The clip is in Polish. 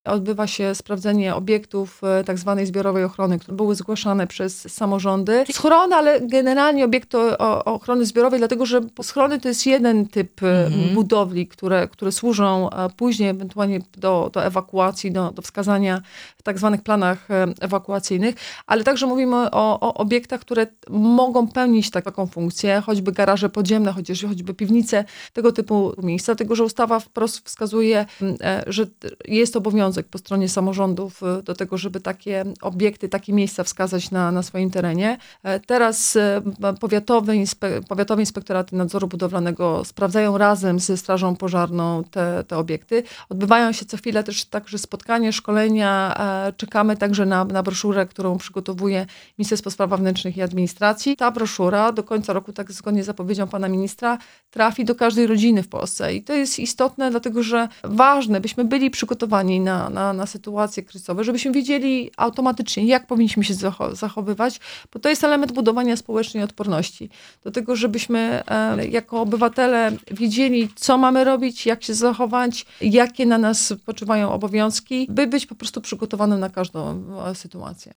odbywa się sprawdzenie obiektów tak zwanej zbiorowej ochrony, które były zgłaszane przez samorządy. Schrony, ale generalnie obiekty ochrony zbiorowej, dlatego że schrony to jest jeden typ budowli, które służą później ewentualnie do ewakuacji, do wskazania w tak zwanych planach ewakuacyjnych, ale także mówimy o obiektach, które mogą pełnić taką funkcję, choćby garaże podziemne, choćby piwnice, tego typu miejsca, dlatego że ustawa wprost wskazuje, że jest obowiązek po stronie samorządów do tego, żeby takie obiekty, takie miejsca wskazać na swoim terenie. Teraz powiatowe inspektoraty nadzoru budowlanego sprawdzają razem ze Strażą Pożarną te obiekty. Odbywają się co chwilę też także spotkania, szkolenia. Czekamy także na broszurę, którą przygotowuje Ministerstwo Spraw Wewnętrznych i Administracji. Ta broszura do końca roku, tak zgodnie z zapowiedzią pana ministra, trafi do każdej rodziny w Polsce. I to jest istotne, dlatego że ważne, byśmy byli przygotowani na sytuacje kryzysowe, żebyśmy wiedzieli automatycznie, jak powinniśmy się zachowywać, bo to jest element budowania społecznej odporności. Do tego, żebyśmy jako obywatele wiedzieli, co mamy robić, jak się zachować, jakie na nas spoczywają obowiązki, by być po prostu przygotowanym na każdą sytuację.